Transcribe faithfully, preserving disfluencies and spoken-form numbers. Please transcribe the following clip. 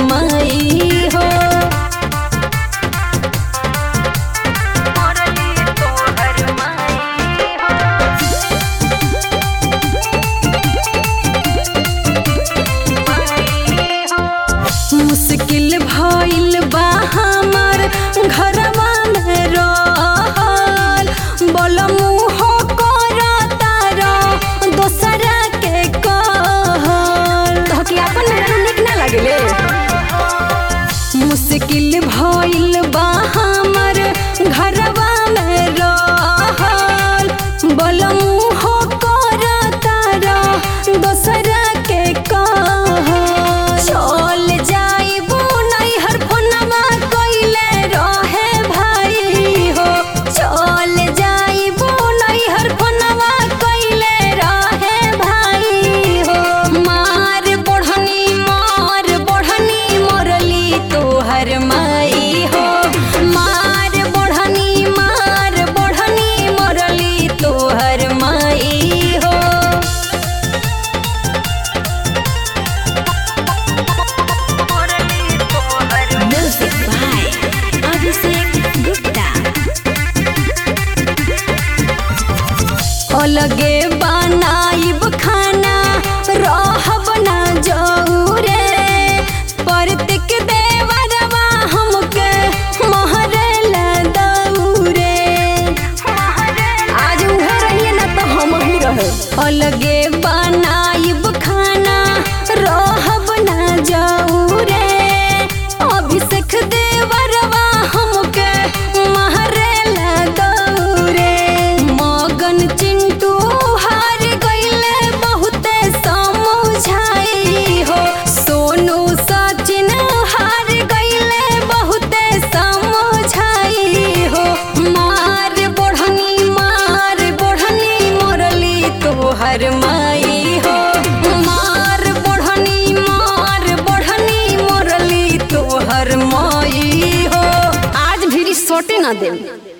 माई हो। मुश्किल भइल बा हमर घरवा में रहल, बलमुहो करतारा दोसरा के कहल। तोहके अपन मेरा निक ना लागले? मुश्किल भइल बा हमर घरवा में रहल, बलमुहो करतारा दोसरा के कहल। चल जाइबू नैहर फोनमा कइले रहे भाई हो, चल जाइबू नैहर फोनमा कइले रहे भाई हो। मार बढ़नी मार बढ़नी मरली तोहर माई हो, मार बढ़नी मार बढ़नी मरली तोहर माई हो। Music by Abhishek Gupta। अलगे बनाइब खाना रहब ना जाऊ रे, परतिक देवरवा हमके महरेला दऊ रे। आज उहे रहिए ना तो हम ही रहे। अलगे बनाइब खाना रहब ना जाऊ रे, अभिषेक देवरवा हमके महरेला दऊ रे। मगन चिंटू हार गइले बहुते समझाई हो, सोनू सचिन हार गइले बहुते समझाई हो। मार बढ़नी मार बढ़नी मरली तोहर माई हो, मार बढ़नी मार बढ़नी मरली तोहर माई हो। आज भी सोटे ना दे।